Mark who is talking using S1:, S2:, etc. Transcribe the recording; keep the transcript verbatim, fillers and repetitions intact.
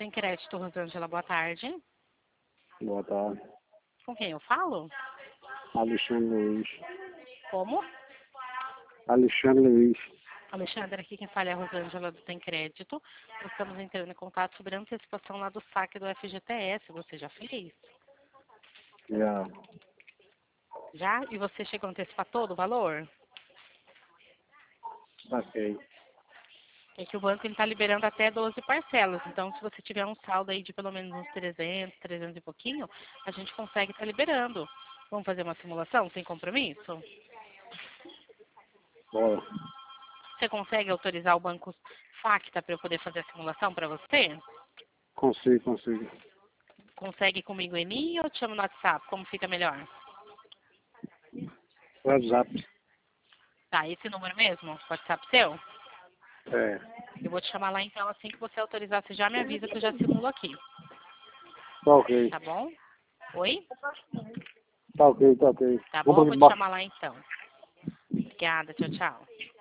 S1: Tem Crédito, Rosângela, boa tarde.
S2: Boa tarde.
S1: Com quem eu falo?
S2: Alexandre Luiz.
S1: Como?
S2: Alexandre Luiz.
S1: Alexandre, aqui quem fala é a Rosângela do Tem Crédito. Estamos entrando em contato sobre a antecipação lá do saque do F G T S. Você já fez?
S2: Já.
S1: Já? E você chegou a antecipar todo o valor?
S2: Saquei.
S1: É que o banco está liberando até doze parcelas. Então, se você tiver um saldo aí de pelo menos uns trezentos, trezentos e pouquinho, a gente consegue estar liberando. Vamos fazer uma simulação sem compromisso?
S2: Bora.
S1: Você consegue autorizar o banco Facta para eu poder fazer a simulação para você?
S2: Consigo, consigo.
S1: Consegue comigo em linha ou te chamo no WhatsApp? Como fica melhor?
S2: WhatsApp.
S1: Tá, esse número mesmo? WhatsApp seu?
S2: É.
S1: Eu vou te chamar lá então, assim que você autorizar, você já me avisa que eu já simulo aqui.
S2: Tá ok.
S1: Tá bom? Oi?
S2: Tá ok, tá ok.
S1: Tá
S2: Vou
S1: bom?
S2: pra
S1: Vou te
S2: baixo.
S1: chamar lá então. Obrigada, tchau, tchau.